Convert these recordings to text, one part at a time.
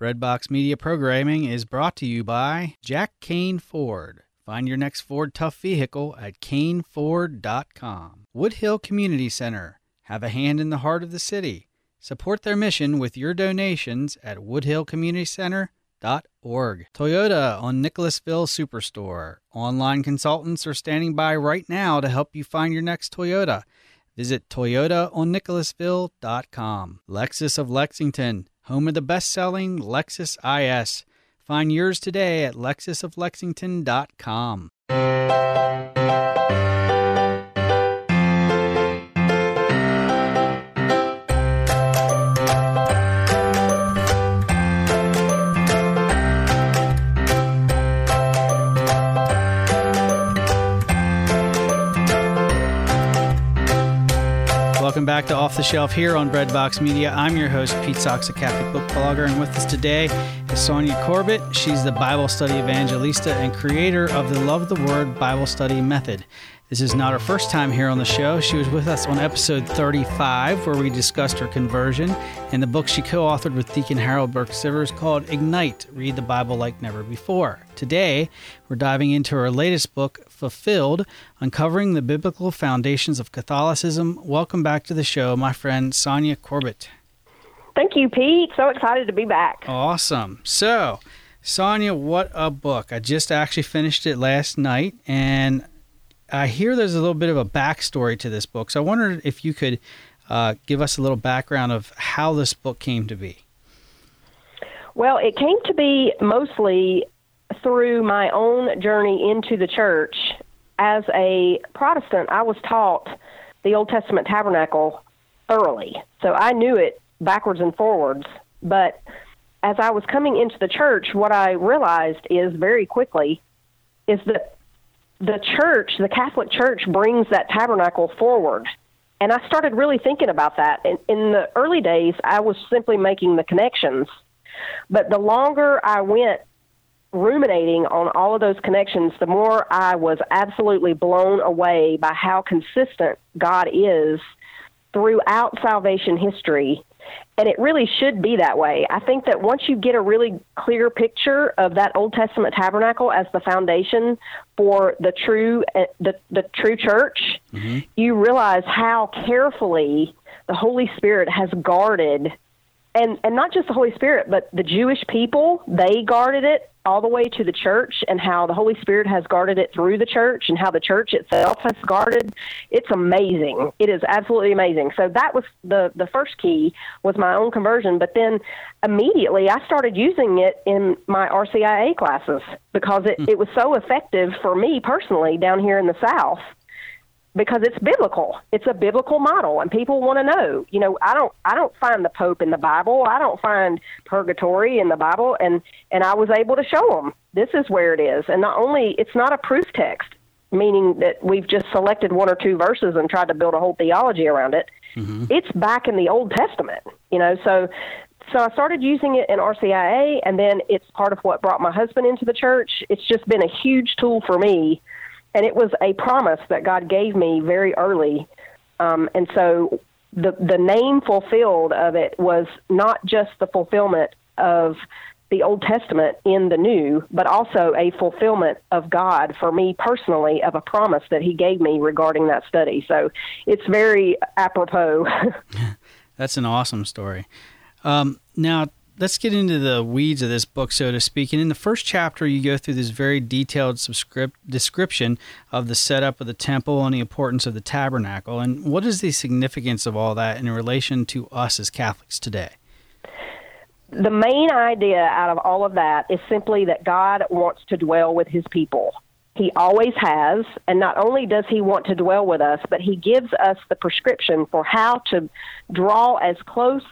Breadbox Media programming is brought to you by Jack Kane Ford. Find your next Ford Tough vehicle at caneford.com. Woodhill Community Center. Have a hand in the heart of the city. Support their mission with your donations at woodhillcommunitycenter.org. Toyota on Nicholasville Superstore. Online consultants are standing by right now to help you find your next Toyota. Visit toyotaonnicholasville.com. Lexus of Lexington, home of the best-selling Lexus IS. Find yours today at lexusoflexington.com. Welcome back to Off the Shelf here on Breadbox Media. I'm your host, Pete Sox, a Catholic book blogger, and with us today is Sonia Corbett. She's the Bible study evangelista and creator of the Love the Word Bible study method. This is not her first time here on the show. She was with us on episode 35, where we discussed her conversion and the book she co-authored with Deacon Harold Burke-Sivers called Ignite, Read the Bible Like Never Before. Today, we're diving into her latest book, Fulfilled, Uncovering the Biblical Foundations of Catholicism. Welcome back to the show, my friend Sonia Corbett. Thank you, Pete. So excited to be back. Awesome. So, Sonia, what a book. I just actually finished it last night, and I hear there's a little bit of a backstory to this book. So I wondered if you could give us a little background of how this book came to be. Well, it came to be mostly through my own journey into the church. As a Protestant, I was taught the Old Testament tabernacle thoroughly. So I knew it backwards and forwards. But as I was coming into the church, what I realized is very quickly is that the church, the Catholic Church, brings that tabernacle forward. And I started really thinking about that. In the early days, I was simply making the connections. But the longer I went ruminating on all of those connections, the more I was absolutely blown away by how consistent God is throughout salvation history. And it really should be that way. I think that once you get a really clear picture of that Old Testament tabernacle as the foundation for the true church, you realize how carefully the Holy Spirit has guarded, and not just the Holy Spirit, but the Jewish people, they guarded it all the way to the church, and how the Holy Spirit has guarded it through the church, and how the church itself has guarded. It's amazing. It is absolutely amazing. So that was the first key, was my own conversion. But then immediately I started using it in my RCIA classes, because it was so effective for me personally down here in the South, because it's biblical. It's a biblical model, and people want to know. You know, I don't find the Pope in the Bible. I don't find purgatory in the Bible, and I was able to show them this is where it is. And not only, it's not a proof text, meaning that we've just selected one or two verses and tried to build a whole theology around it. It's back in the Old Testament, you know. So I started using it in RCIA, and then it's part of what brought my husband into the church. It's just been a huge tool for me. And it was a promise that God gave me very early. And so the name Fulfilled of it was not just the fulfillment of the Old Testament in the New, but also a fulfillment of God for me personally, of a promise that he gave me regarding that study. So it's very apropos. That's an awesome story. Now, let's get into the weeds of this book, so to speak. And in the first chapter, you go through this very detailed description of the setup of the temple and the importance of the tabernacle. And what is the significance of all that in relation to us as Catholics today? The main idea out of all of that is simply that God wants to dwell with his people. He always has, and not only does he want to dwell with us, but he gives us the prescription for how to draw as close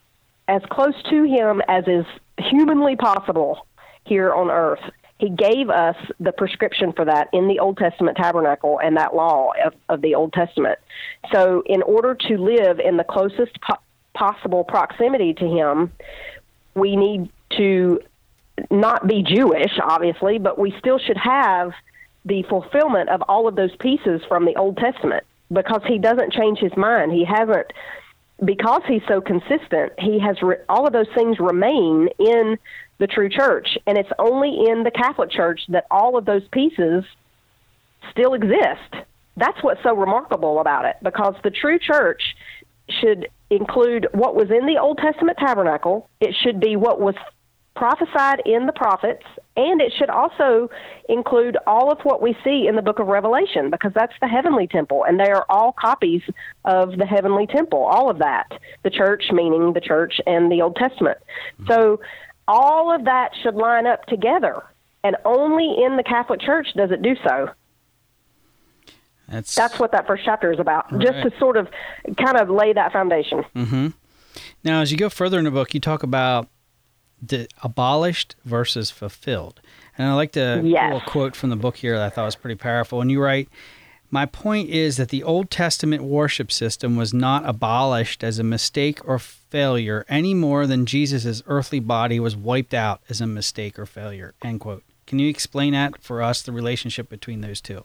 to him as is humanly possible here on earth. He gave us the prescription for that in the Old Testament tabernacle and that law of the Old Testament. So in order to live in the closest possible proximity to him, we need to not be Jewish, obviously, but we still should have the fulfillment of all of those pieces from the Old Testament, because he doesn't change his mind. He hasn't because he's so consistent, he has all of those things remain in the true church. And it's only in the Catholic Church that all of those pieces still exist. That's what's so remarkable about it, because the true church should include what was in the Old Testament tabernacle. It should be what was prophesied in the prophets, and it should also include all of what we see in the book of Revelation, because that's the heavenly temple, and they are all copies of the heavenly temple, all of that. The church, meaning the church and the Old Testament. So all of that should line up together, and only in the Catholic Church does it do so. That's what that first chapter is about, right. Just to sort of kind of lay that foundation. Mm-hmm. Now, as you go further in the book, you talk about the abolished versus fulfilled. And I like to little quote from the book here that I thought was pretty powerful. And you write, "My point is that the Old Testament worship system was not abolished as a mistake or failure any more than Jesus' earthly body was wiped out as a mistake or failure." End quote. Can you explain that for us, the relationship between those two?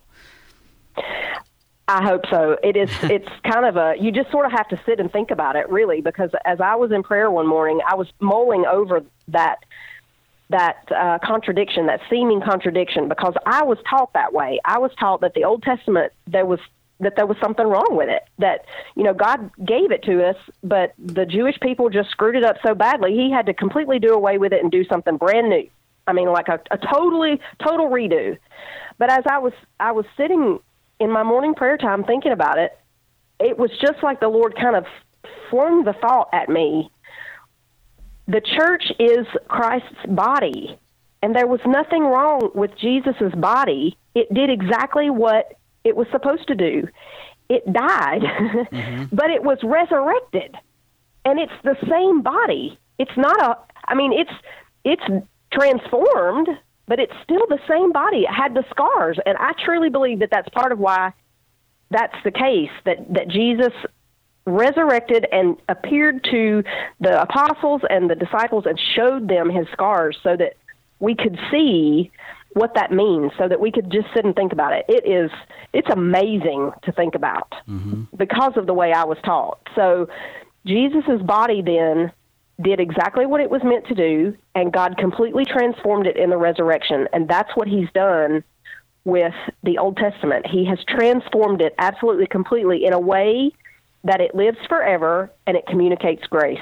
I hope so. It's kind of you just sort of have to sit and think about it, really, because as I was in prayer one morning, I was mulling over that contradiction, that seeming contradiction, because I was taught that way. I was taught that the Old Testament, there was something wrong with it, that, God gave it to us, but the Jewish people just screwed it up so badly, he had to completely do away with it and do something brand new. I mean, like a total redo. But as I was sitting in my morning prayer time thinking about it, it was just like the Lord kind of flung the thought at me. The church is Christ's body, and there was nothing wrong with Jesus's body. It did exactly what it was supposed to do. It died, but it was resurrected, and it's the same body. It's not it's transformed, but it's still the same body. It had the scars, and I truly believe that that's part of why that's the case, that Jesus resurrected and appeared to the apostles and the disciples and showed them his scars so that we could see what that means, so that we could just sit and think about it. It's amazing to think about because of the way I was taught. So Jesus's body then did exactly what it was meant to do, and God completely transformed it in the resurrection. And that's what he's done with the Old Testament. He has transformed it absolutely, completely in a way that it lives forever and it communicates grace.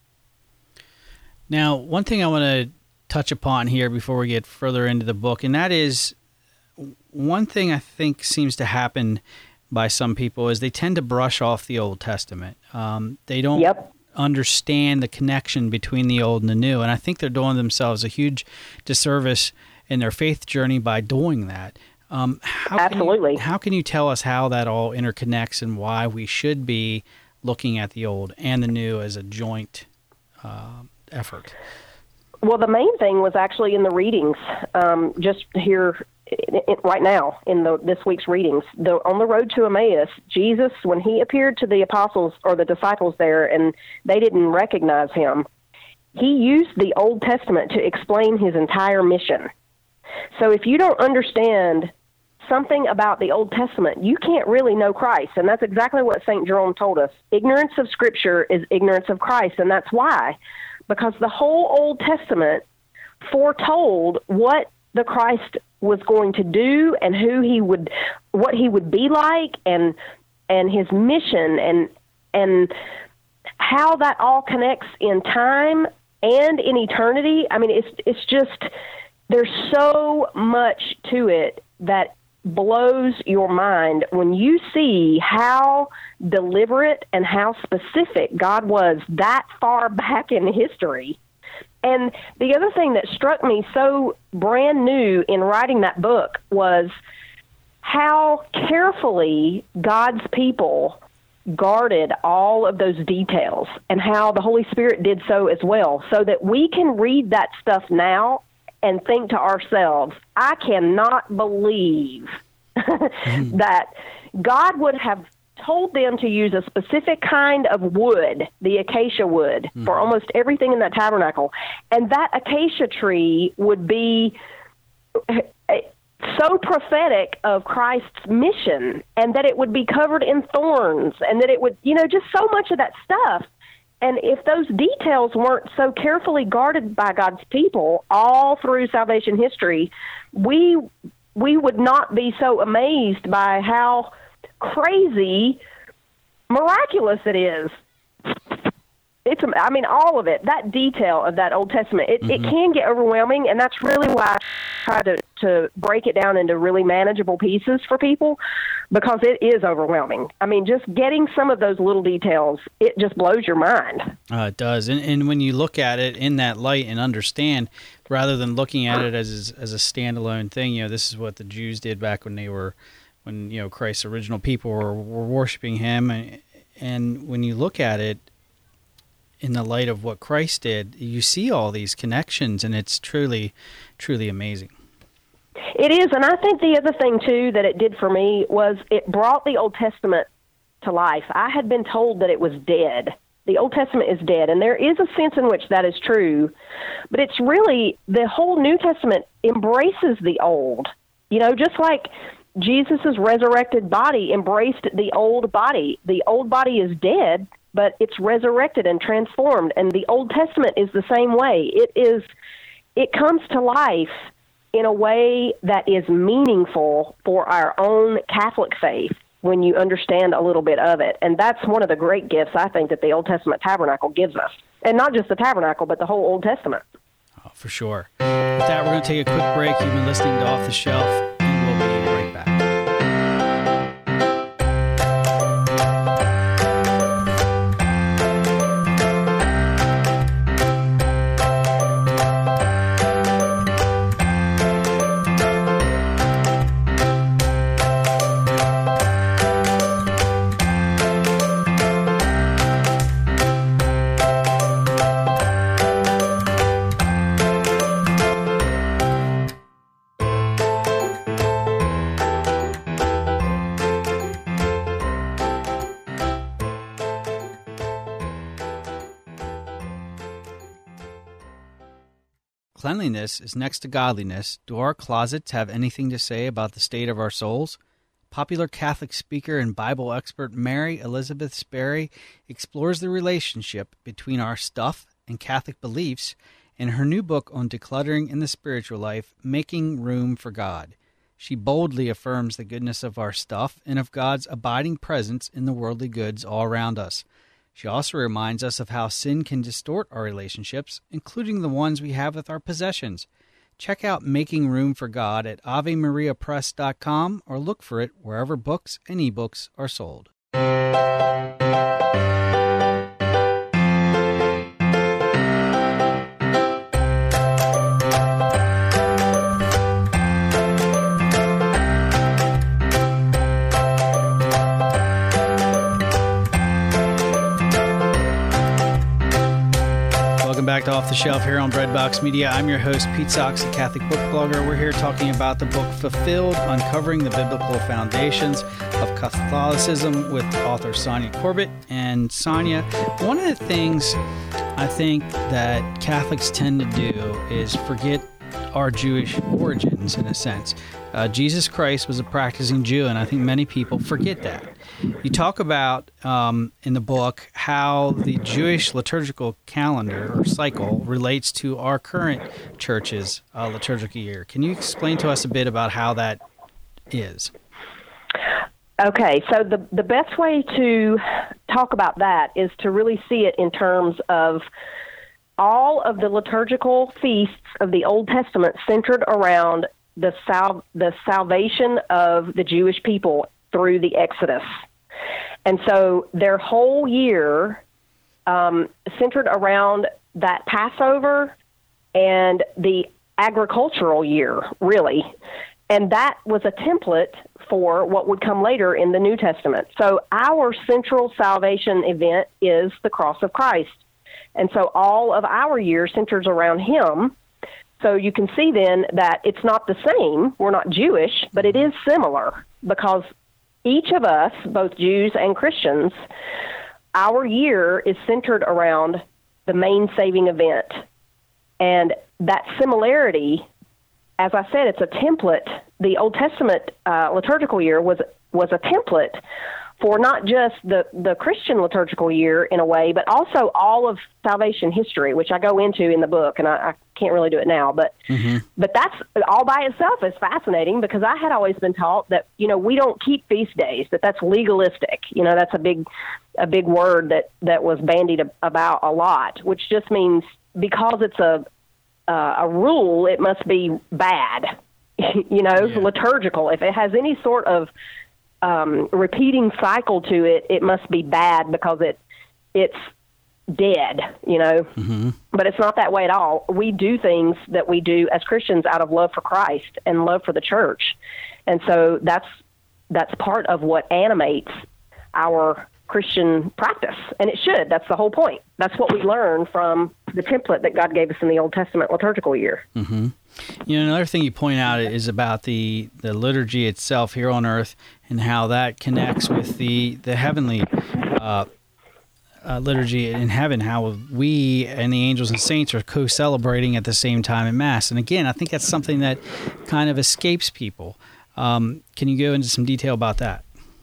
Now, one thing I want to touch upon here before we get further into the book, and that is one thing I think seems to happen by some people is they tend to brush off the Old Testament. They don't understand the connection between the old and the new. And I think they're doing themselves a huge disservice in their faith journey by doing that. Absolutely. How can you tell us how that all interconnects and why we should be looking at the old and the new as a joint effort? Well, the main thing was actually in the readings, just here right now in this week's readings. On the road to Emmaus, Jesus, when he appeared to the apostles or the disciples there and they didn't recognize him, he used the Old Testament to explain his entire mission. So if you don't understand something about the Old Testament, you can't really know Christ. And that's exactly what St. Jerome told us. Ignorance of Scripture is ignorance of Christ. And that's why. Because the whole Old Testament foretold what the Christ was going to do and what he would be like and his mission and how that all connects in time and in eternity. I mean, it's just, there's so much to it that blows your mind when you see how deliberate and how specific God was that far back in history. And the other thing that struck me so brand new in writing that book was how carefully God's people guarded all of those details and how the Holy Spirit did so as well, so that we can read that stuff now and think to ourselves, I cannot believe that God would have told them to use a specific kind of wood, the acacia wood, for almost everything in that tabernacle. And that acacia tree would be so prophetic of Christ's mission, and that it would be covered in thorns, and that it would, just so much of that stuff And if those details weren't so carefully guarded by God's people all through salvation history, we would not be so amazed by how crazy miraculous it is. All of it, that detail of that Old Testament, it can get overwhelming, and that's really why I try to break it down into really manageable pieces for people, because it is overwhelming. I mean, just getting some of those little details, it just blows your mind. It does. And when you look at it in that light and understand, rather than looking at it as a standalone thing, this is what the Jews did back when Christ's original people were worshiping him. And when you look at it in the light of what Christ did, you see all these connections, and it's truly, truly amazing. It is, and I think the other thing, too, that it did for me was it brought the Old Testament to life. I had been told that it was dead. The Old Testament is dead, and there is a sense in which that is true, but it's really, the whole New Testament embraces the old. Just like Jesus' resurrected body embraced the old body. The old body is dead, but it's resurrected and transformed, and the Old Testament is the same way. It comes to life in a way that is meaningful for our own Catholic faith when you understand a little bit of it. And that's one of the great gifts, I think, that the Old Testament tabernacle gives us. And not just the tabernacle, but the whole Old Testament. Oh, for sure. With that, we're going to take a quick break. You've been listening to Off the Shelf, and we'll be right back. Cleanliness is next to godliness. Do our closets have anything to say about the state of our souls? Popular Catholic speaker and Bible expert Mary Elizabeth Sperry explores the relationship between our stuff and Catholic beliefs in her new book on decluttering in the spiritual life, Making Room for God. She boldly affirms the goodness of our stuff and of God's abiding presence in the worldly goods all around us. She also reminds us of how sin can distort our relationships, including the ones we have with our possessions. Check out Making Room for God at AveMariaPress.com or look for it wherever books and ebooks are sold. Back to Off the Shelf here on Breadbox Media. I'm your host, Pete Socks, a Catholic book blogger. We're here talking about the book Fulfilled, Uncovering the Biblical Foundations of Catholicism with author Sonja Corbitt. And Sonja, one of the things I think that Catholics tend to do is forget our Jewish origins, in a sense. Jesus Christ was a practicing Jew, and I think many people forget that. You talk about in the book how the Jewish liturgical calendar or cycle relates to our current church's liturgical year. Can you explain to us a bit about how that is? Okay, so the best way to talk about that is to really see it in terms of all of the liturgical feasts of the Old Testament centered around the salvation of the Jewish people through the Exodus. And so their whole year centered around that Passover and the agricultural year, really. And that was a template for what would come later in the New Testament. So our central salvation event is the cross of Christ. And so all of our year centers around him. So you can see then that it's not the same. We're not Jewish, but it is similar because each of us, both Jews and Christians, our year is centered around the main saving event. And that similarity, as I said, it's a template. The Old Testament liturgical year was a template for not just the Christian liturgical year in a way, but also all of salvation history, which I go into in the book, and I can't really do it now. But but that's all by itself is fascinating, because I had always been taught that, we don't keep feast days, that's legalistic. That's a big word that was bandied about a lot, which just means because it's a rule, it must be bad, liturgical. If it has any sort of repeating cycle to it, it must be bad because it's dead, But it's not that way at all. We do things that we do as Christians out of love for Christ and love for the church. And so that's part of what animates our Christian practice, and it should. That's the whole point. That's what we learn from the template that God gave us in the Old Testament liturgical year. Another thing you point out is about the liturgy itself here on earth and how that connects with the heavenly liturgy in heaven, how we and the angels and saints are co-celebrating at the same time in Mass. And again, I think that's something that kind of escapes people. Can you go into some detail about that?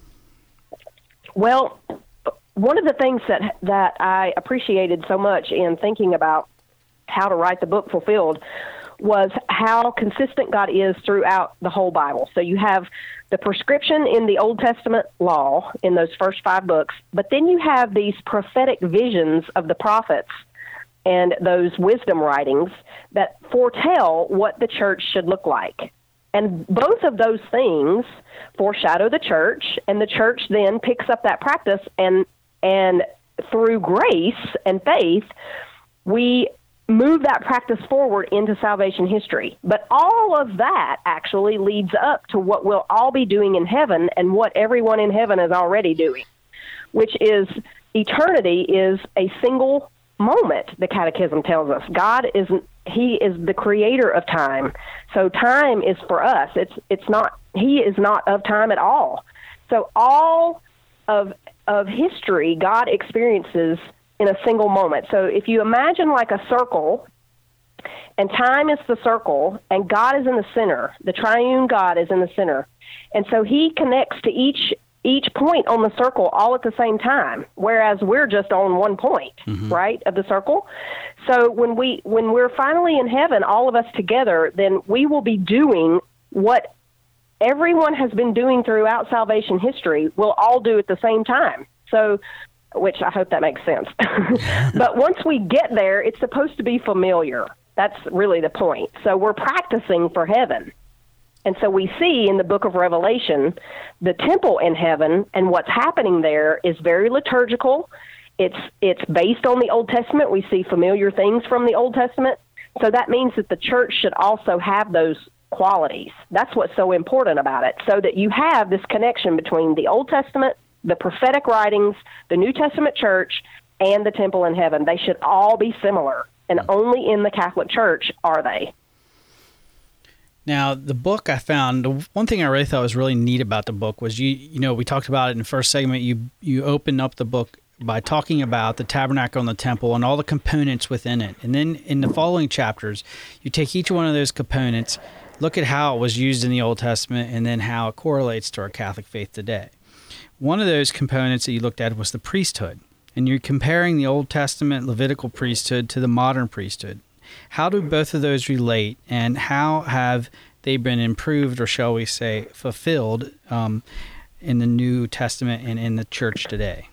Well, one of the things that I appreciated so much in thinking about how to write the book Fulfilled was how consistent God is throughout the whole Bible. So you have the prescription in the Old Testament law in those first 5 books, but then you have these prophetic visions of the prophets and those wisdom writings that foretell what the church should look like. And both of those things foreshadow the church, and the church then picks up that practice, and through grace and faith, we move that practice forward into salvation history. But all of that actually leads up to what we'll all be doing in heaven and what everyone in heaven is already doing, which is eternity is a single moment, the Catechism tells us. He is the creator of time. So time is for us. It's not, he is not of time at all. So all of history, God experiences in a single moment. So if you imagine like a circle, and time is the circle, and God is in the center, the triune God is in the center. And so he connects to each point on the circle all at the same time, whereas we're just on one point, right, of the circle. So when we're finally in heaven, all of us together, then we will be doing what everyone has been doing throughout salvation history. We'll all do at the same time. So, which I hope that makes sense. But once we get there, it's supposed to be familiar. That's really the point. So we're practicing for heaven. And so we see in the book of Revelation, the temple in heaven, and what's happening there is very liturgical. It's based on the Old Testament. We see familiar things from the Old Testament. So that means that the church should also have those qualities. That's what's so important about it, so that you have this connection between the Old Testament, the prophetic writings, the New Testament church, and the temple in heaven. They should all be similar, and only in the Catholic Church are they. Now, the book I found, the one thing I really thought was really neat about the book was, we talked about it in the first segment, you opened up the book by talking about the tabernacle and the temple and all the components within it. And then in the following chapters, you take each one of those components, look at how it was used in the Old Testament, and then how it correlates to our Catholic faith today. One of those components that you looked at was the priesthood. And you're comparing the Old Testament Levitical priesthood to the modern priesthood. How do both of those relate, and how have they been improved, or shall we say fulfilled, in the New Testament and in the church today?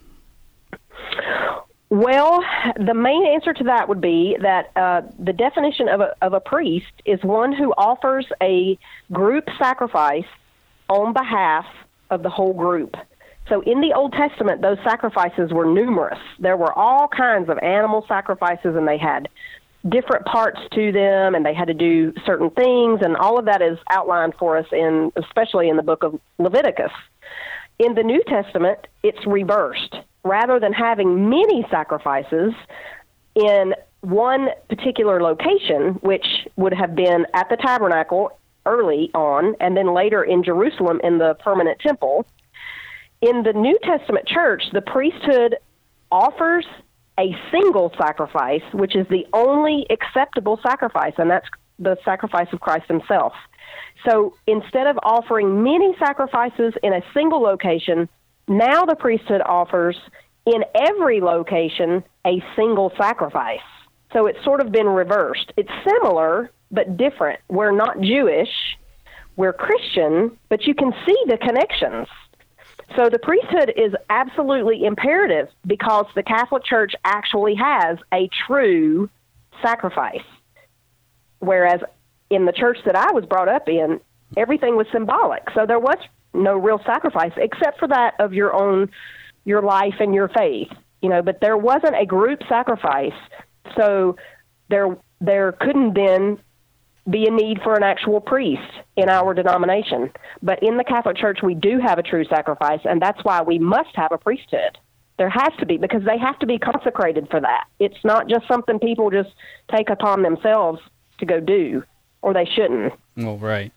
Well, the main answer to that would be that the definition of a priest is one who offers a group sacrifice on behalf of the whole group. So in the Old Testament, those sacrifices were numerous. There were all kinds of animal sacrifices, and they had different parts to them, and they had to do certain things, and all of that is outlined for us especially in the book of Leviticus. In the New Testament, it's reversed. Rather than having many sacrifices in one particular location, which would have been at the tabernacle early on, and then later in Jerusalem in the permanent temple, in the New Testament church, the priesthood offers a single sacrifice, which is the only acceptable sacrifice, and that's the sacrifice of Christ himself. So instead of offering many sacrifices in a single location, Now the priesthood offers in every location a single sacrifice. So it's sort of been reversed. It's similar, but different. We're not Jewish, we're Christian, but you can see the connections. So the priesthood is absolutely imperative because the Catholic Church actually has a true sacrifice. Whereas in the church that I was brought up in, everything was symbolic. So there was no real sacrifice except for that of your life and your faith, but there wasn't a group sacrifice. So there couldn't then be a need for an actual priest in our denomination. But in the Catholic Church, we do have a true sacrifice, and that's why we must have a priesthood. There has to be, because they have to be consecrated for that. It's not just something people just take upon themselves to go do, or they shouldn't. Well, right.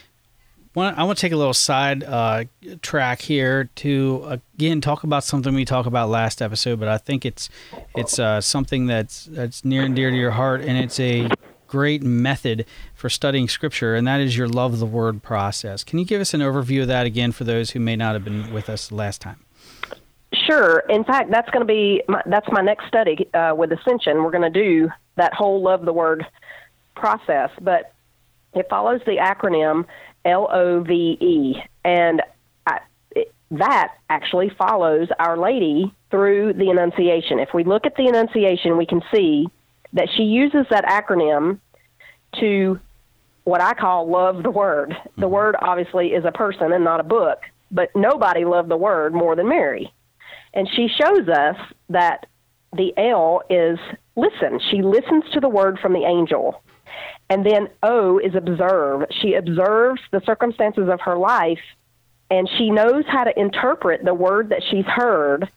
I want to take a little side track here to, again, talk about something we talked about last episode, but I think it's something that's near and dear to your heart, and it's a great method for studying Scripture, and that is your Love the Word process. Can you give us an overview of that again for those who may not have been with us last time? Sure. In fact, that's going to be that's my next study with Ascension. We're going to do that whole Love the Word process, but it follows the acronym LOVE, and that actually follows Our Lady through the Annunciation. If we look at the Annunciation, we can see that she uses that acronym to what I call love the Word. The Word obviously is a person and not a book, but nobody loved the Word more than Mary. And she shows us that the L is listen. She listens to the word from the angel. And then O is observe. She observes the circumstances of her life, and she knows how to interpret the word that she's heard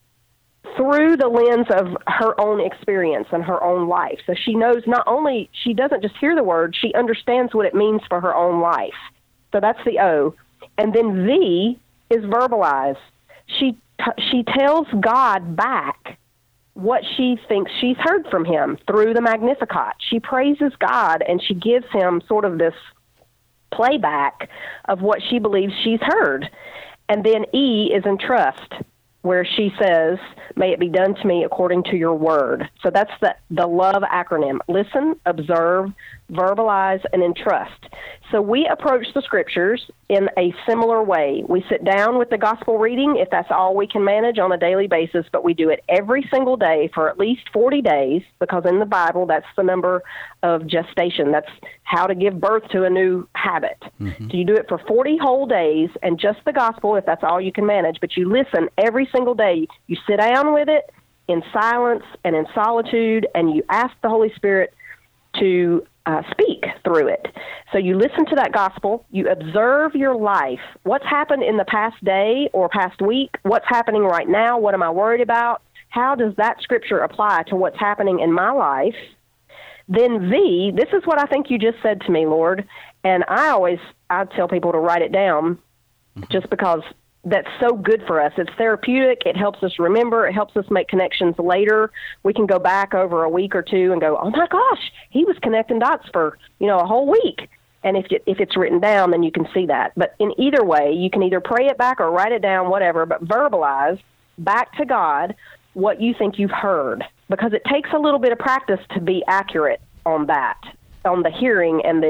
through the lens of her own experience and her own life. So she knows not only, she doesn't just hear the word, she understands what it means for her own life. So that's the O. And then V is verbalize. She tells God back what she thinks she's heard from him through the Magnificat. She praises God, and she gives him sort of this playback of what she believes she's heard. And then E is entrust, where she says, may it be done to me according to your word. So that's the LOVE acronym. Listen, observe, verbalize, and entrust. So we approach the Scriptures in a similar way. We sit down with the gospel reading, if that's all we can manage on a daily basis, but we do it every single day for at least 40 days, because in the Bible, that's the number of gestation. That's how to give birth to a new habit. Mm-hmm. So you do it for 40 whole days, and just the gospel, if that's all you can manage, but you listen every single day. You sit down with it in silence and in solitude, and you ask the Holy Spirit to speak through it. So you listen to that gospel, you observe your life. What's happened in the past day or past week? What's happening right now? What am I worried about? How does that Scripture apply to what's happening in my life? Then V, this is what I think you just said to me, Lord. And I tell people to write it down just because that's so good for us. It's therapeutic. It helps us remember. It helps us make connections later. We can go back over a week or two and go, oh my gosh, he was connecting dots for, a whole week. And if it's written down, then you can see that. But in either way, you can either pray it back or write it down, whatever, but verbalize back to God what you think you've heard, because it takes a little bit of practice to be accurate on that, on the hearing and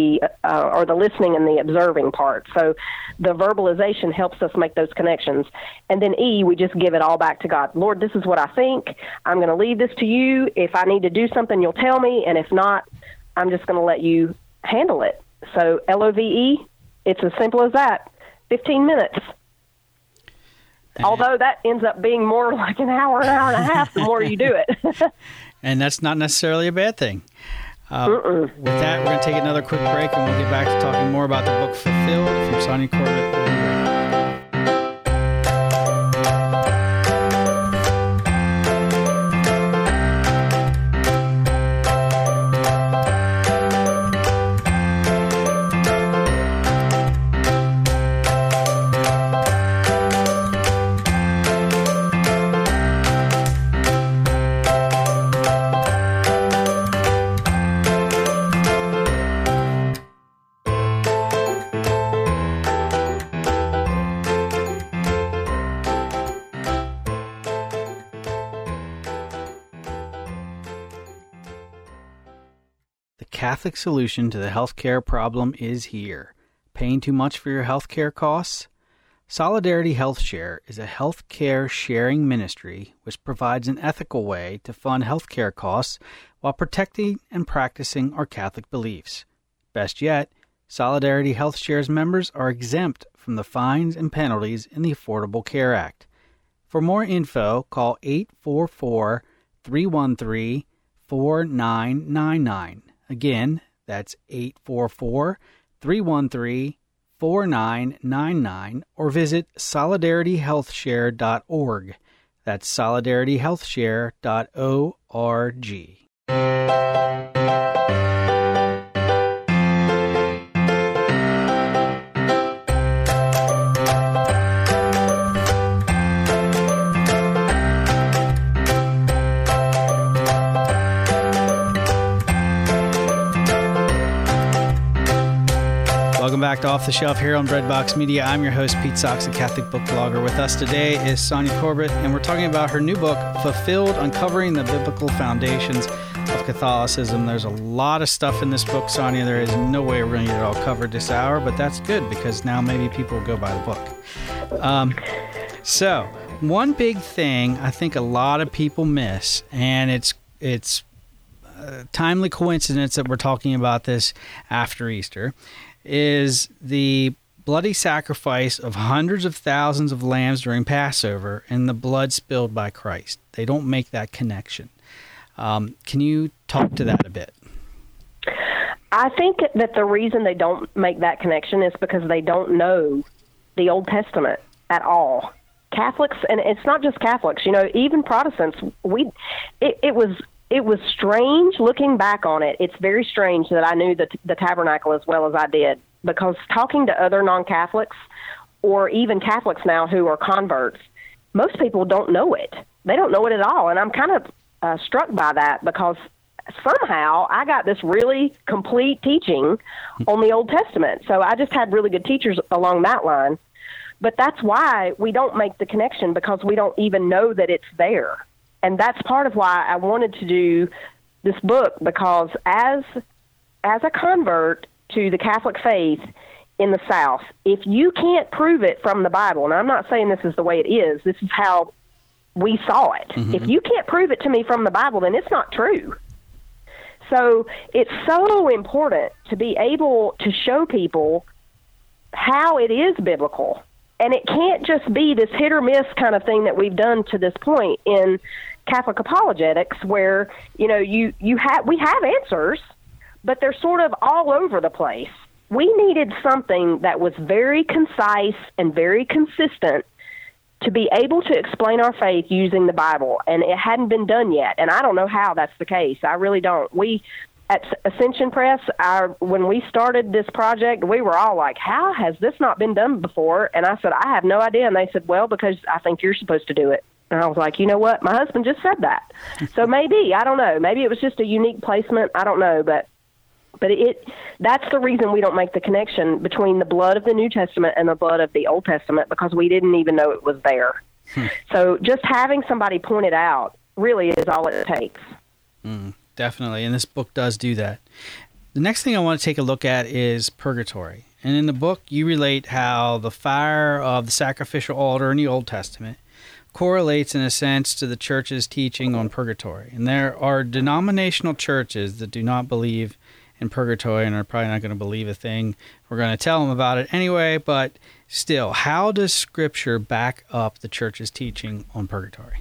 or the listening and the observing part. So the verbalization helps us make those connections. And then E, we just give it all back to God. Lord, this is what I think. I'm going to leave this to you. If I need to do something, you'll tell me. And if not, I'm just going to let you handle it. So LOVE, it's as simple as that. 15 minutes. Although that ends up being more like an hour and a half the more you do it. And that's not necessarily a bad thing. With that, we're going to take another quick break, and we'll get back to talking more about the book Fulfilled from Sonia Corbett. Catholic solution to the healthcare problem is here. Paying too much for your healthcare costs? Solidarity Health Share is a healthcare sharing ministry which provides an ethical way to fund healthcare costs while protecting and practicing our Catholic beliefs. Best yet, Solidarity Health Share's members are exempt from the fines and penalties in the Affordable Care Act. For more info, call 844-313-4999. Again, that's 844-313-4999, or visit solidarityhealthshare.org. That's solidarityhealthshare.org. Welcome back to Off the Shelf here on Breadbox Media. I'm your host, Pete Sox, a Catholic book blogger. With us today is Sonia Corbett, and we're talking about her new book, Fulfilled: Uncovering the Biblical Foundations of Catholicism. There's a lot of stuff in this book, Sonia. There is no way we're going to get it all covered this hour, but that's good because now maybe people will go buy the book. So one big thing I think a lot of people miss, and it's a timely coincidence that we're talking about this after Easter, is the bloody sacrifice of hundreds of thousands of lambs during Passover and the blood spilled by Christ. They don't make that connection. Can you talk to that a bit? I think that the reason they don't make that connection is because they don't know the Old Testament at all. Catholics, and it's not just Catholics, even Protestants, it was strange looking back on it. It's very strange that I knew the tabernacle as well as I did, because talking to other non-Catholics or even Catholics now who are converts, most people don't know it. They don't know it at all. And I'm kind of struck by that because somehow I got this really complete teaching on the Old Testament. So I just had really good teachers along that line. But that's why we don't make the connection, because we don't even know that it's there. And that's part of why I wanted to do this book, because as a convert to the Catholic faith in the South, if you can't prove it from the Bible, and I'm not saying this is the way it is, this is how we saw it. Mm-hmm. If you can't prove it to me from the Bible, then it's not true. So it's so important to be able to show people how it is biblical. And it can't just be this hit or miss kind of thing that we've done to this point in Catholic apologetics, where we have answers, but they're sort of all over the place. We needed something that was very concise and very consistent to be able to explain our faith using the Bible, and it hadn't been done yet. And I don't know how that's the case. I really don't. We at Ascension Press, when we started this project, we were all like, how has this not been done before? And I said, I have no idea. And they said, well, because I think you're supposed to do it. And I was like, you know what? My husband just said that. So maybe, I don't know. Maybe it was just a unique placement. I don't know. But that's the reason we don't make the connection between the blood of the New Testament and the blood of the Old Testament, because we didn't even know it was there. So just having somebody point it out really is all it takes. Definitely, and this book does do that. The next thing I want to take a look at is purgatory. And in the book, you relate how the fire of the sacrificial altar in the Old Testament correlates, in a sense, to the church's teaching on purgatory. And there are denominational churches that do not believe in purgatory and are probably not going to believe a thing. We're going to tell them about it anyway, but still, how does Scripture back up the church's teaching on purgatory?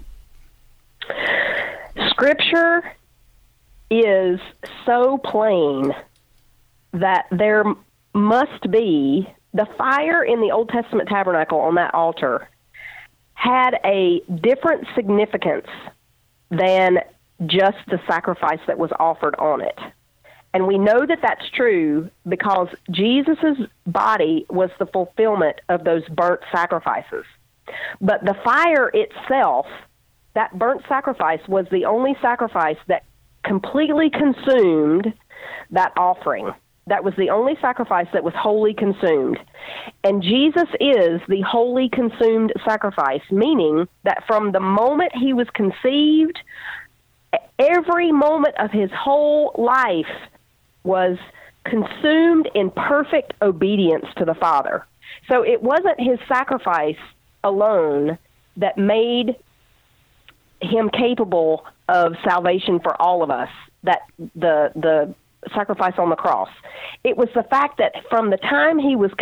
Scripture is so plain that there must be the fire in the Old Testament tabernacle on that altar had a different significance than just the sacrifice that was offered on it. And we know that that's true because Jesus' body was the fulfillment of those burnt sacrifices. But the fire itself, that burnt sacrifice, was the only sacrifice that completely consumed that offering. That was the only sacrifice that was wholly consumed. And Jesus is the wholly consumed sacrifice, meaning that from the moment he was conceived, every moment of his whole life, was consumed in perfect obedience to the Father. So it wasn't his sacrifice alone that made him capable of salvation for all of us, that the sacrifice on the cross. It was the fact that from the time he was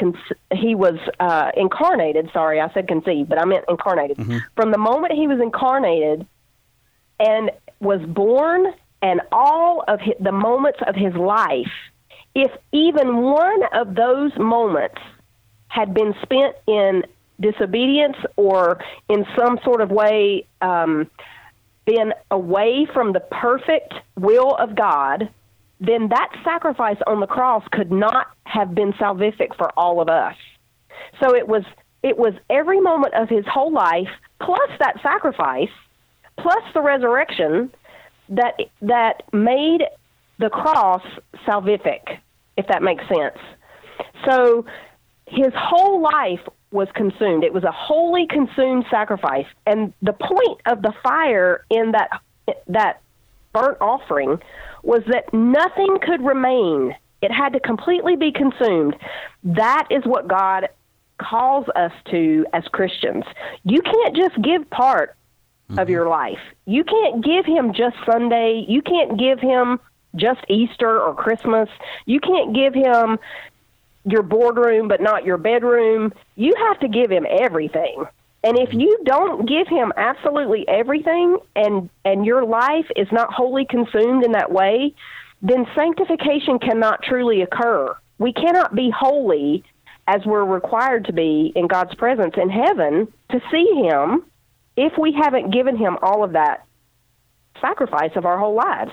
incarnated, sorry, I said conceived, but I meant incarnated. Mm-hmm. From the moment he was incarnated and was born and all of the moments of his life, if even one of those moments had been spent in disobedience or in some sort of way been away from the perfect will of God, then that sacrifice on the cross could not have been salvific for all of us. So it was every moment of his whole life, plus that sacrifice, plus the resurrection, that made the cross salvific, if that makes sense. So his whole life was consumed. It was a wholly consumed sacrifice. And the point of the fire in that burnt offering was that nothing could remain. It had to completely be consumed. That is what God calls us to as Christians. You can't just give part of your life. You can't give him just Sunday. You can't give him just Easter or Christmas. You can't give him your boardroom but not your bedroom. You have to give him everything. And if you don't give him absolutely everything and your life is not wholly consumed in that way, then sanctification cannot truly occur. We cannot be holy as we're required to be in God's presence in heaven to see him if we haven't given him all of that sacrifice of our whole lives.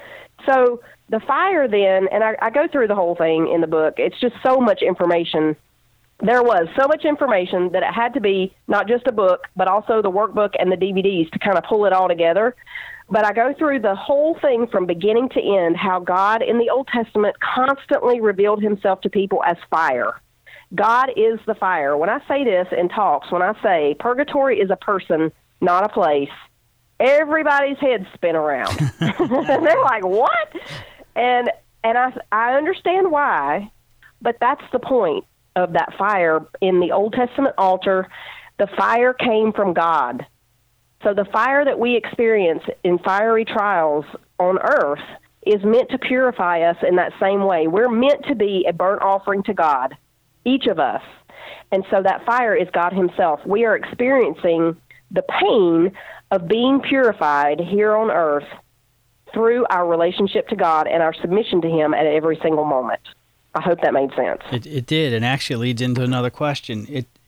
So the fire then, and I go through the whole thing in the book, it's just so much information. There was so much information that it had to be not just a book, but also the workbook and the DVDs to kind of pull it all together. But I go through the whole thing from beginning to end, how God in the Old Testament constantly revealed himself to people as fire. God is the fire. When I say this in talks, when I say purgatory is a person, not a place, everybody's heads spin around. They're like, what? And I understand why, but that's the point of that fire. In the Old Testament altar, the fire came from God. So the fire that we experience in fiery trials on earth is meant to purify us in that same way. We're meant to be a burnt offering to God, each of us. And so that fire is God himself. We are experiencing the pain of being purified here on earth through our relationship to God and our submission to him at every single moment. I hope that made sense. It did, and actually leads into another question.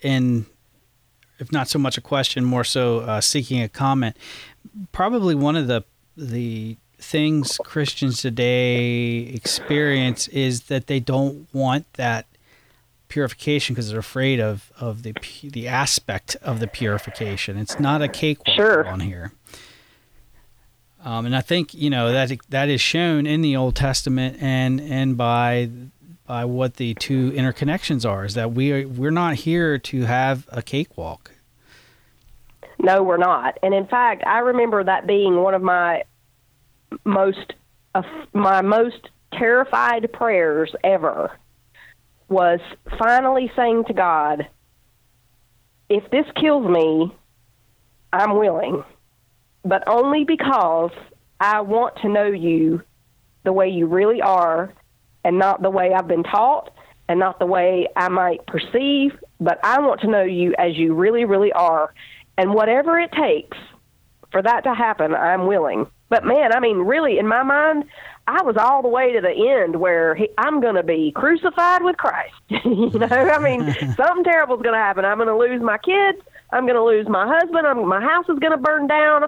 If not so much a question, more so seeking a comment. Probably one of the things Christians today experience is that they don't want that purification because they're afraid of the aspect of the purification. It's not a cakewalk on here. And I think that is shown in the Old Testament and by what the two interconnections are, is that we're not here to have a cakewalk. No, we're not. And in fact, I remember that being one of my most terrified prayers ever, was finally saying to God, if this kills me, I'm willing, but only because I want to know you the way you really are, and not the way I've been taught, and not the way I might perceive, but I want to know you as you really, really are. And whatever it takes for that to happen, I'm willing. But man, I mean, really, in my mind, I was all the way to the end where I'm going to be crucified with Christ. I mean, something terrible is going to happen. I'm going to lose my kids. I'm going to lose my husband. My house is going to burn down.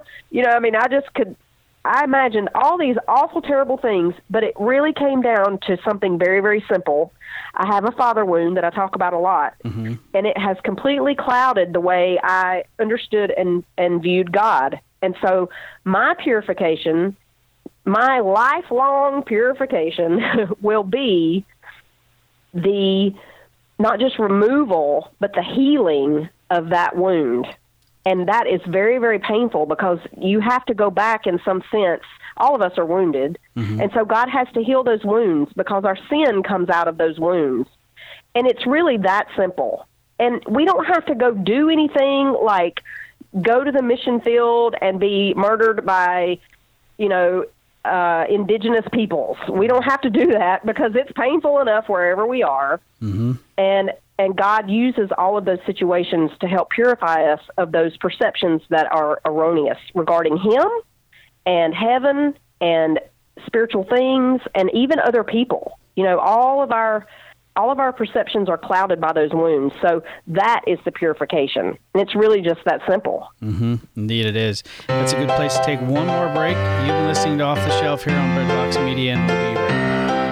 I imagined all these awful, terrible things, but it really came down to something very, very simple. I have a father wound that I talk about a lot, and it has completely clouded the way I understood and viewed God. And so my purification, my lifelong purification will be the not just removal, but the healing of that wound. And that is very, very painful because you have to go back in some sense. all of us are wounded. And so God has to heal those wounds because our sin comes out of those wounds. And it's really that simple. And we don't have to go do anything like go to the mission field and be murdered by, indigenous peoples. We don't have to do that because it's painful enough wherever we are. And God uses all of those situations to help purify us of those perceptions that are erroneous regarding Him and heaven and spiritual things and even other people. All of our perceptions are clouded by those wounds. So that is the purification. And it's really just that simple. Indeed it is. That's a good place to take one more break. You've been listening to Off the Shelf here on Breadbox Media, and we'll be right back.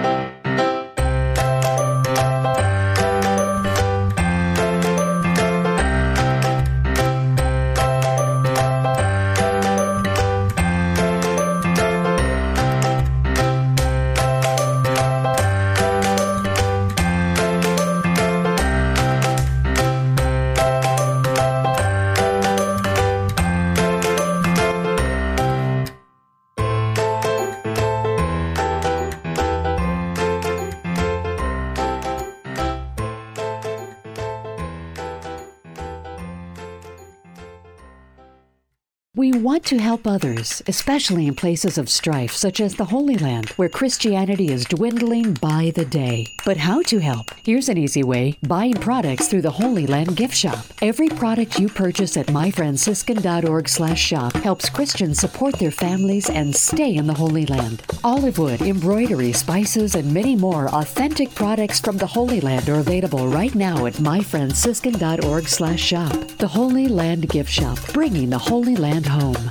We want to help others, especially in places of strife, such as the Holy Land, where Christianity is dwindling by the day. But how to help? Here's an easy way: buying products through the Holy Land gift shop. Every product you purchase at myfranciscan.org/shop helps Christians support their families and stay in the Holy Land. Olive wood, embroidery, spices, and many more authentic products from the Holy Land are available right now at myfranciscan.org/shop. The Holy Land gift shop, bringing the Holy Land home.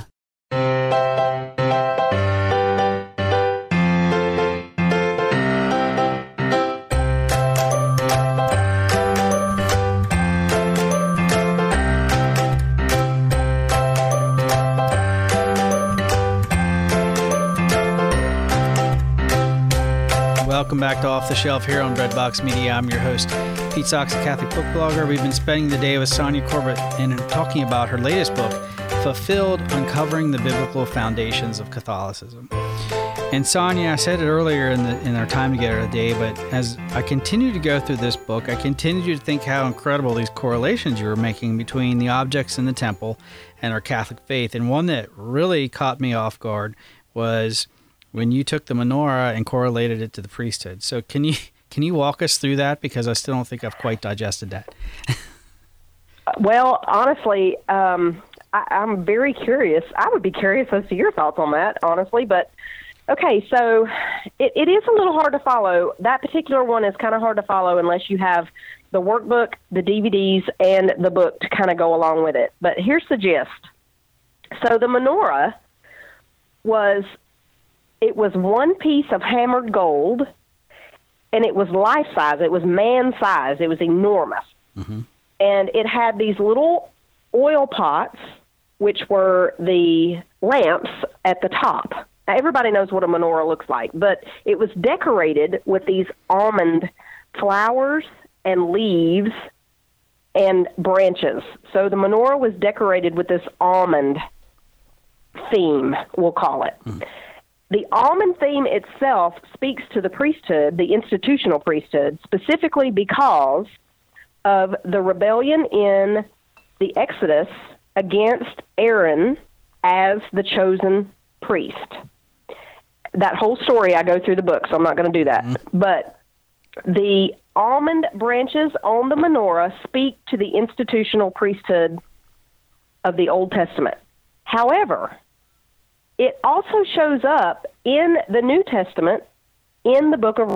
Welcome back to Off the Shelf here on Breadbox Media. I'm your host, Pete Sox, a Catholic book blogger. We've been spending the day with Sonia Corbett and talking about her latest book, Fulfilled: Uncovering the Biblical Foundations of Catholicism. And Sonia, I said it earlier in our time together today, but as I continue to go through this book, I continue to think how incredible these correlations you were making between the objects in the temple and our Catholic faith. And one that really caught me off guard was when you took the menorah and correlated it to the priesthood. So can you walk us through that? Because I still don't think I've quite digested that. Well, honestly, I'm very curious. I would be curious as to your thoughts on that, honestly. But, okay, so it is a little hard to follow. That particular one is kind of hard to follow unless you have the workbook, the DVDs, and the book to kind of go along with it. But here's the gist. So the menorah was one piece of hammered gold, and it was life-size. It was man-size. It was enormous. And it had these little oil pots, which were the lamps at the top. Now, everybody knows what a menorah looks like, but it was decorated with these almond flowers and leaves and branches. So the menorah was decorated with this almond theme, we'll call it. The almond theme itself speaks to the priesthood, the institutional priesthood, specifically because of the rebellion in the Exodus against Aaron as the chosen priest. That whole story, I go through the book, so I'm not going to do that. But the almond branches on the menorah speak to the institutional priesthood of the Old Testament. However, it also shows up in the New Testament in the book of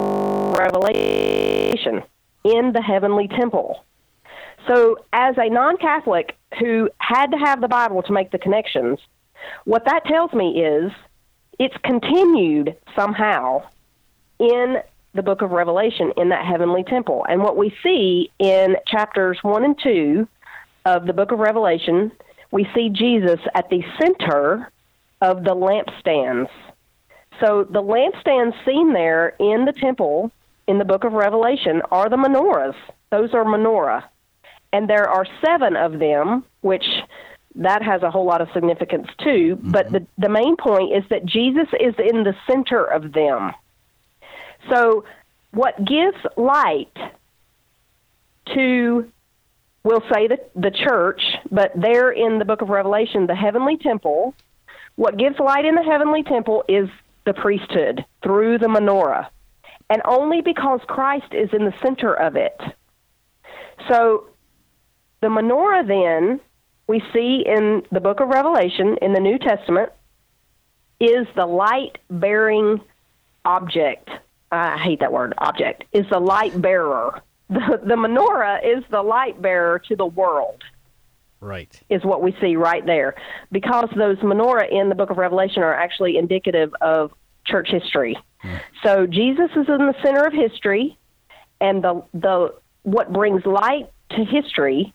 Revelation, in the heavenly temple. So as a non-Catholic who had to have the Bible to make the connections, what that tells me is it's continued somehow in the book of Revelation, in that heavenly temple. And what we see in chapters 1 and 2 of the book of Revelation, we see Jesus at the center of the lampstands. So the lampstands seen there in the temple in the book of Revelation are the menorahs. Those are menorah. And there are 7 of them, which that has a whole lot of significance too. Mm-hmm. But the main point is that Jesus is in the center of them. So what gives light to, we'll say the church, but there in the book of Revelation, the heavenly temple, what gives light in the heavenly temple is the priesthood through the menorah. And only because Christ is in the center of it. So the menorah then, we see in the book of Revelation, in the New Testament, is the light-bearing object. I hate that word, object. Is the light-bearer. The menorah is the light-bearer to the world. Right. Is what we see right there. Because those menorah in the book of Revelation are actually indicative of church history. So Jesus is in the center of history, and the what brings light to history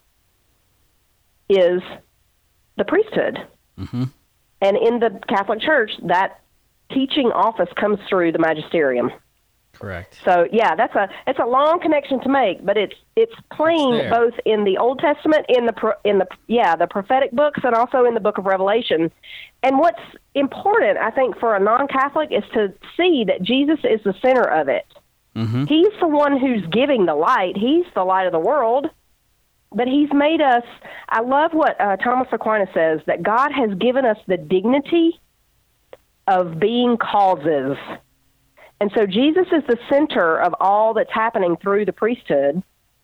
is the priesthood. Mm-hmm. And in the Catholic Church, that teaching office comes through the magisterium. Correct. So it's a long connection to make, but it's plain both in the Old Testament, in the prophetic books, and also in the book of Revelation. And what's important, I think, for a non-Catholic is to see that Jesus is the center of it. Mm-hmm. He's the one who's giving the light. He's the light of the world. But he's made us, I love what Thomas Aquinas says, that God has given us the dignity of being causes. And so Jesus is the center of all that's happening through the priesthood,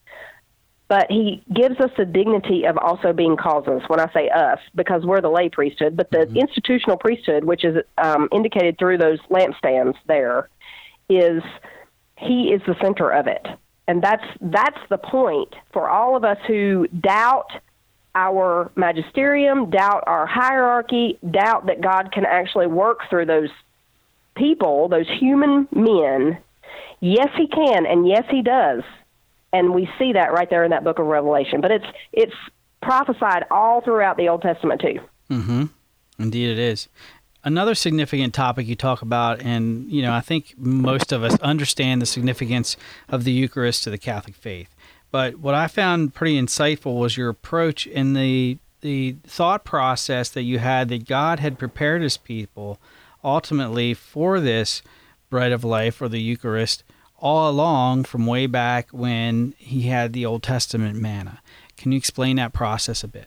but he gives us the dignity of also being causes, when I say us, because we're the lay priesthood, but the institutional priesthood, which is indicated through those lampstands there, is he is the center of it. And that's the point for all of us who doubt our magisterium, doubt our hierarchy, doubt that God can actually work through those people, those human men. Yes, he can, and yes, he does. And we see that right there in that book of Revelation. But it's prophesied all throughout the Old Testament too. Mm-hmm. Indeed it is. Another significant topic you talk about, and I think most of us understand the significance of the Eucharist to the Catholic faith. But what I found pretty insightful was your approach in the thought process that you had, that God had prepared his people ultimately for this bread of life, or the Eucharist, all along from way back when he had the Old Testament manna. Can you explain that process a bit?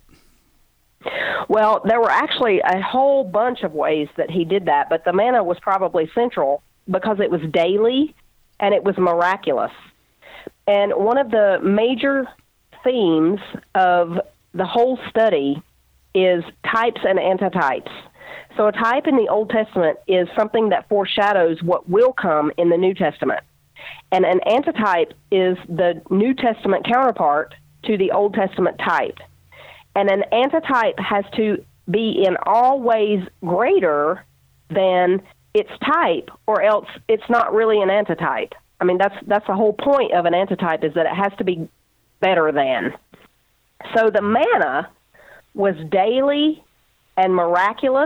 Well, there were actually a whole bunch of ways that he did that, but the manna was probably central because it was daily and it was miraculous. And one of the major themes of the whole study is types and antitypes. So a type in the Old Testament is something that foreshadows what will come in the New Testament. And an antitype is the New Testament counterpart to the Old Testament type. And an antitype has to be in all ways greater than its type, or else it's not really an antitype. I mean, that's the whole point of an antitype, is that it has to be better than. So the manna was daily and miraculous,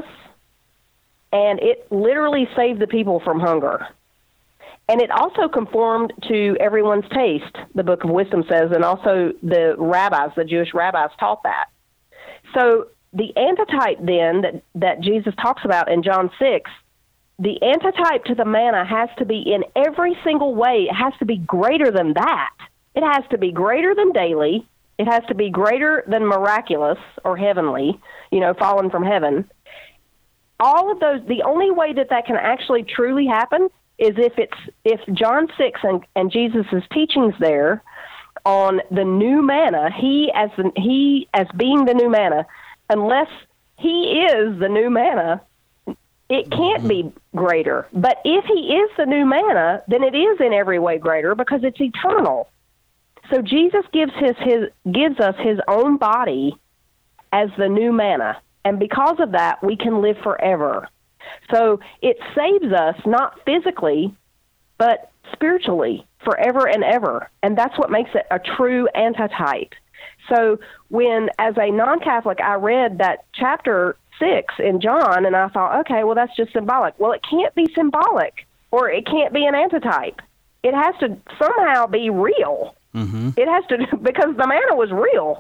and it literally saved the people from hunger. And it also conformed to everyone's taste, the Book of Wisdom says, and also the Jewish rabbis taught that. So the antitype then that Jesus talks about in John 6, the antitype to the manna has to be in every single way. It has to be greater than that. It has to be greater than daily. It has to be greater than miraculous or heavenly, fallen from heaven. All of those, the only way that can actually truly happen is if John 6 and Jesus' teachings there on the new manna, he as being the new manna, unless he is the new manna, it can't be greater. But if he is the new manna, then it is in every way greater because it's eternal. So Jesus gives us his own body as the new manna, and because of that, we can live forever. So it saves us not physically, but spiritually, forever and ever. And that's what makes it a true antitype. So when, as a non-Catholic, I read that chapter 6 in John, and I thought, okay, well, that's just symbolic. Well, it can't be symbolic, or it can't be an antitype. It has to somehow be real. Mm-hmm. It has to, because the manna was real.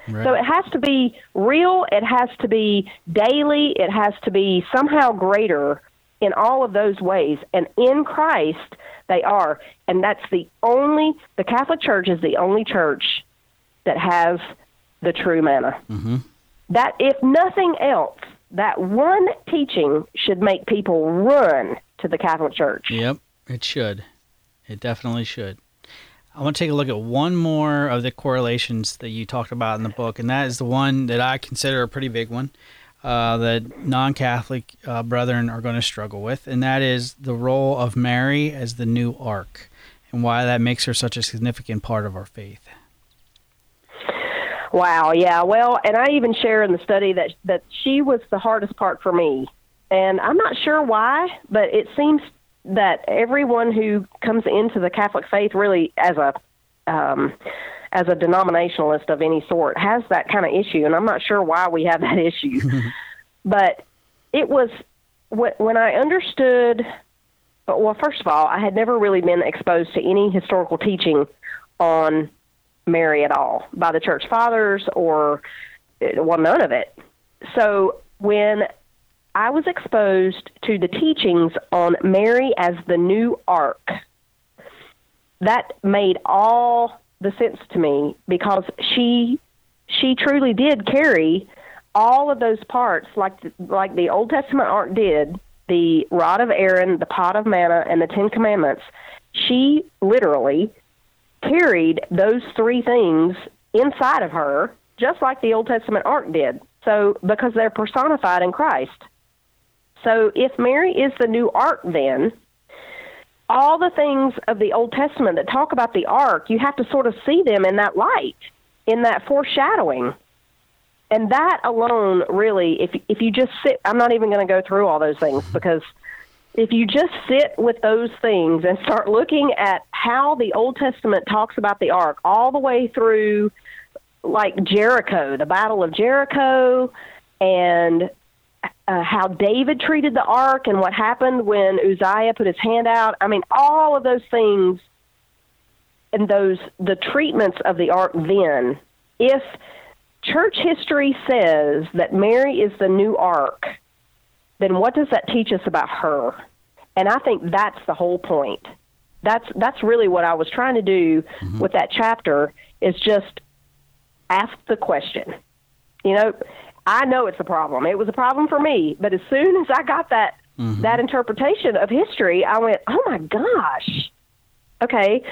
Right. So it has to be real, it has to be daily, it has to be somehow greater in all of those ways. And in Christ, they are. And that's the Catholic Church is the only church that has the true manna. Mm-hmm. That, if nothing else, that one teaching should make people run to the Catholic Church. Yep, it should. It definitely should. I want to take a look at one more of the correlations that you talked about in the book, and that is the one that I consider a pretty big one that non-Catholic brethren are going to struggle with, and that is the role of Mary as the new ark and why that makes her such a significant part of our faith. Wow, yeah. Well, and I even share in the study that she was the hardest part for me. And I'm not sure why, but it seems that everyone who comes into the Catholic faith really as a denominationalist of any sort has that kind of issue, and I'm not sure why we have that issue. But it was when I understood, well, first of all, I had never really been exposed to any historical teaching on Mary at all by the Church Fathers or, well, none of it. So when I was exposed to the teachings on Mary as the new ark, that made all the sense to me, because she truly did carry all of those parts like the Old Testament ark did, the rod of Aaron, the pot of manna, and the Ten Commandments. She literally carried those three things inside of her, just like the Old Testament ark did. So, because they're personified in Christ. So if Mary is the new ark, then all the things of the Old Testament that talk about the ark, you have to sort of see them in that light, in that foreshadowing. And that alone, really, if you just sit, I'm not even going to go through all those things, because if you just sit with those things and start looking at how the Old Testament talks about the ark, all the way through, like Jericho, the Battle of Jericho, and how David treated the ark and what happened when Uzziah put his hand out. I mean, all of those things and the treatments of the ark then, if church history says that Mary is the new ark, then what does that teach us about her? And I think that's the whole point. That's really what I was trying to do with that chapter, is just ask the question. You know, I know it's a problem. It was a problem for me. But as soon as I got that interpretation of history, I went, oh, my gosh. Okay,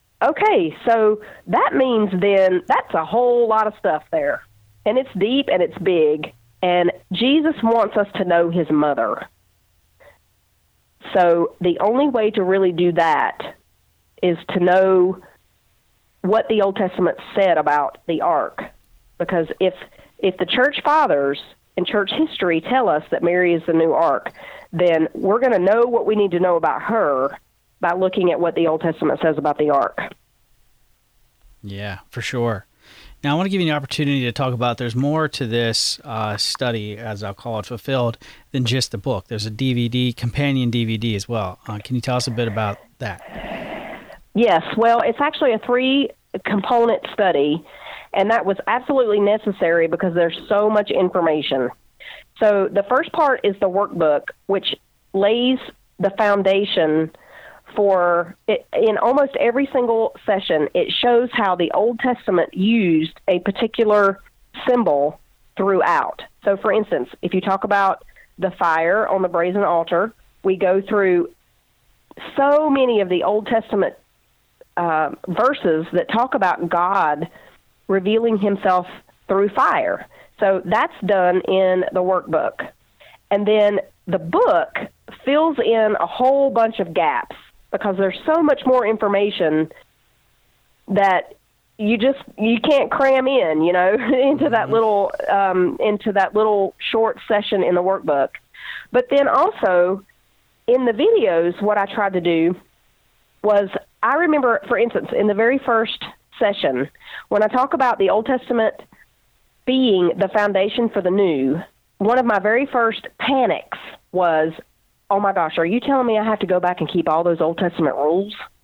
so that means then that's a whole lot of stuff there. And it's deep and it's big. And Jesus wants us to know his mother. So the only way to really do that is to know what the Old Testament said about the ark. Because if the church fathers and church history tell us that Mary is the new ark, then we're going to know what we need to know about her by looking at what the Old Testament says about the ark. Yeah, for sure. Now, I want to give you an opportunity to talk about, there's more to this study, as I'll call it, Fulfilled, than just the book. There's a DVD, companion DVD as well. Can you tell us a bit about that? Yes, well, it's actually a 3-component study, and that was absolutely necessary because there's so much information. So the first part is the workbook, which lays the foundation for it. In almost every single session, it shows how the Old Testament used a particular symbol throughout. So, for instance, if you talk about the fire on the brazen altar, we go through so many of the Old Testament verses that talk about God revealing himself through fire. So that's done in the workbook. And then the book fills in a whole bunch of gaps because there's so much more information that you can't cram in, into that little short session in the workbook. But then also in the videos, what I tried to do was, I remember, for instance, in the very first session, when I talk about the Old Testament being the foundation for the new, one of my very first panics was, oh my gosh, are you telling me I have to go back and keep all those Old Testament rules?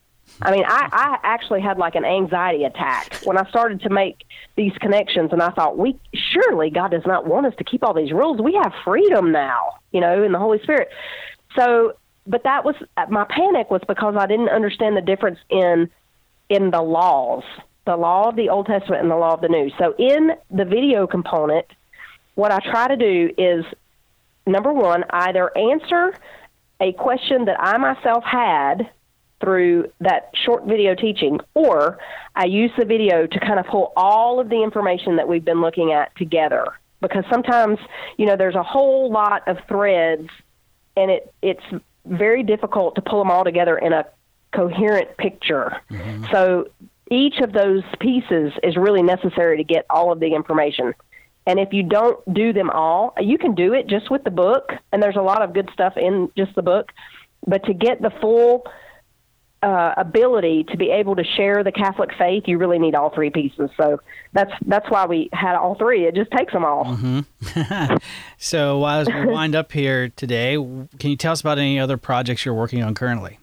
I mean, I actually had like an anxiety attack when I started to make these connections, and I thought, surely God does not want us to keep all these rules. We have freedom now, in the Holy Spirit. So, but that was, my panic was because I didn't understand the difference in the laws, the law of the Old Testament and the law of the New. So in the video component, what I try to do is, number one, either answer a question that I myself had through that short video teaching, or I use the video to kind of pull all of the information that we've been looking at together. Because sometimes, there's a whole lot of threads, and it's very difficult to pull them all together in a coherent picture. Mm-hmm. So each of those pieces is really necessary to get all of the information. And if you don't do them all, you can do it just with the book, and there's a lot of good stuff in just the book. But to get the full ability to be able to share the Catholic faith, you really need all three pieces. So that's why we had all three. It just takes them all. Mm-hmm. So as we wind up here today, can you tell us about any other projects you're working on currently?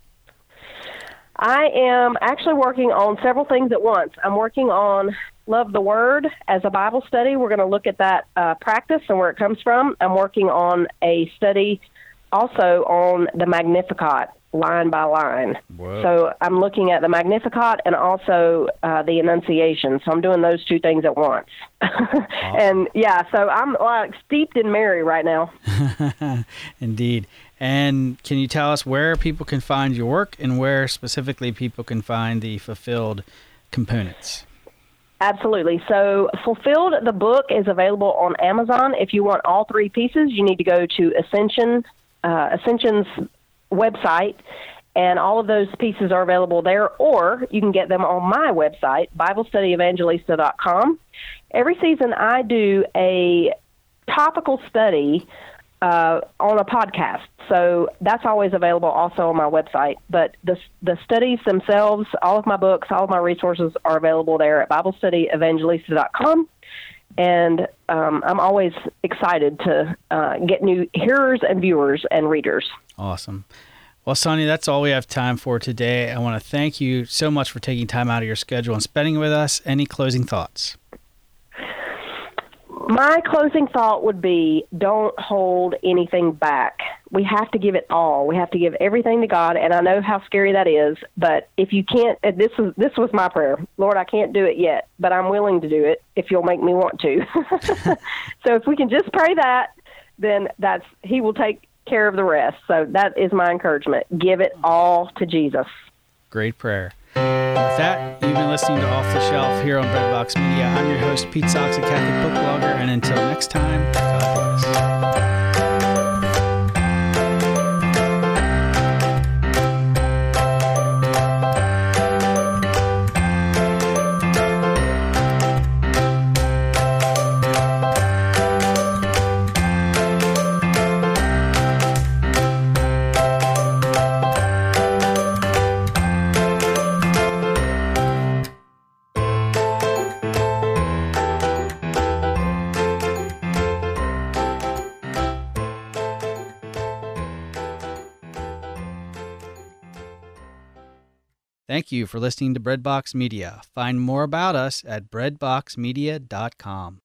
I am actually working on several things at once. I'm working on Love the Word as a Bible study. We're going to look at that practice and where it comes from. I'm working on a study also on the Magnificat, line by line. Whoa. So I'm looking at the Magnificat and also the Annunciation. So I'm doing those two things at once. Awesome. And so I'm like steeped in Mary right now. Indeed. And can you tell us where people can find your work and where specifically people can find the Fulfilled components? Absolutely. So Fulfilled, the book, is available on Amazon. If you want all three pieces, you need to go to Ascension's website, and all of those pieces are available there, or you can get them on my website, BibleStudyEvangelista.com. Every season I do a topical study on a podcast, so that's always available also on my website. But the studies themselves, all of my books, all of my resources are available there at BibleStudyEvangelista.com. And I'm always excited to get new hearers and viewers and readers. Awesome. Well, Sonia, that's all we have time for today. I want to thank you so much for taking time out of your schedule and spending it with us. Any closing thoughts? My closing thought would be, don't hold anything back. We have to give it all. We have to give everything to God, and I know how scary that is, but if you can't, this was my prayer. Lord, I can't do it yet, but I'm willing to do it if you'll make me want to. So if we can just pray that, then He will take care of the rest. So that is my encouragement. Give it all to Jesus. Great prayer. With that, you've been listening to Off the Shelf here on Breadbox Media. I'm your host, Pete Sox, a Catholic book blogger, and until next time, God bless. Thank you for listening to Breadbox Media. Find more about us at breadboxmedia.com.